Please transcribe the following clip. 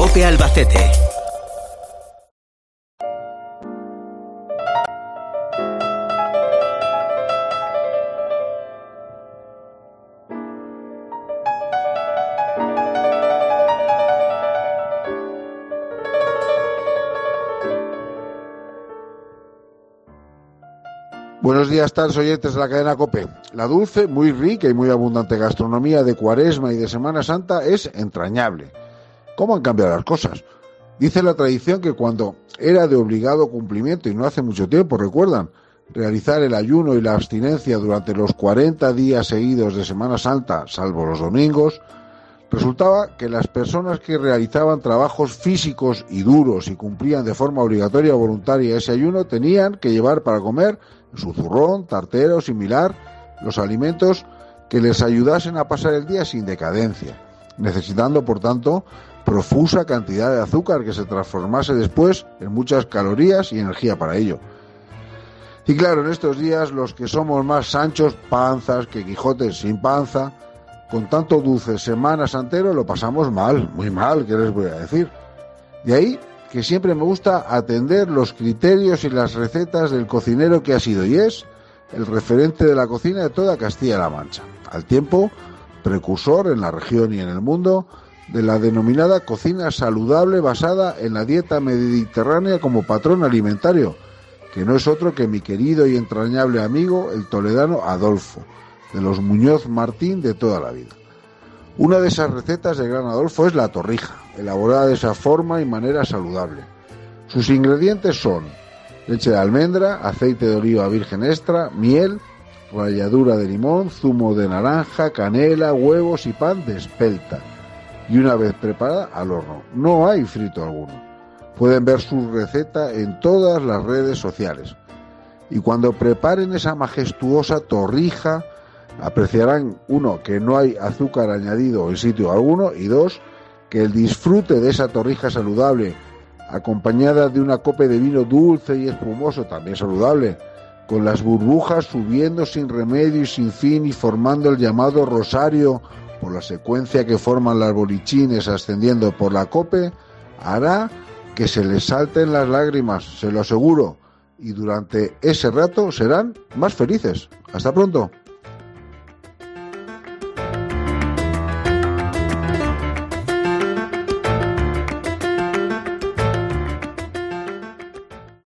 COPE Albacete. Buenos días, tal oyentes de la cadena COPE. La dulce, muy rica y muy abundante gastronomía de Cuaresma y de Semana Santa es entrañable. ¿Cómo han cambiado las cosas? Dice la tradición que cuando era de obligado cumplimiento, y no hace mucho tiempo, recuerdan, realizar el ayuno y la abstinencia durante los 40 días seguidos de Semana Santa, salvo los domingos, resultaba que las personas que realizaban trabajos físicos y duros y cumplían de forma obligatoria o voluntaria ese ayuno tenían que llevar para comer su zurrón, tartera o similar, los alimentos que les ayudasen a pasar el día sin decadencia, necesitando, por tanto, profusa cantidad de azúcar que se transformase después en muchas calorías y energía para ello. Y claro, en estos días los que somos más Sanchos panzas que Quijotes sin panza, con tanto dulce Semana Santero lo pasamos mal, muy mal, ¿qué les voy a decir? De ahí que siempre me gusta atender los criterios y las recetas del cocinero que ha sido y es el referente de la cocina de toda Castilla-La Mancha, al tiempo precursor en la región y en el mundo de la denominada cocina saludable basada en la dieta mediterránea como patrón alimentario, que no es otro que mi querido y entrañable amigo, el toledano Adolfo, de los Muñoz Martín de toda la vida. Una de esas recetas del gran Adolfo es la torrija, elaborada de esa forma y manera saludable. Sus ingredientes son leche de almendra, aceite de oliva virgen extra, miel, ralladura de limón, zumo de naranja, canela, huevos y pan de espelta. Y una vez preparada, al horno. No hay frito alguno. Pueden ver su receta en todas las redes sociales. Y cuando preparen esa majestuosa torrija, apreciarán, uno, que no hay azúcar añadido en sitio alguno, y dos, que el disfrute de esa torrija saludable, acompañada de una copa de vino dulce y espumoso, también saludable, con las burbujas subiendo sin remedio y sin fin y formando el llamado rosario por la secuencia que forman las bolichines ascendiendo por la cope, hará que se les salten las lágrimas, se lo aseguro, y durante ese rato serán más felices. Hasta pronto.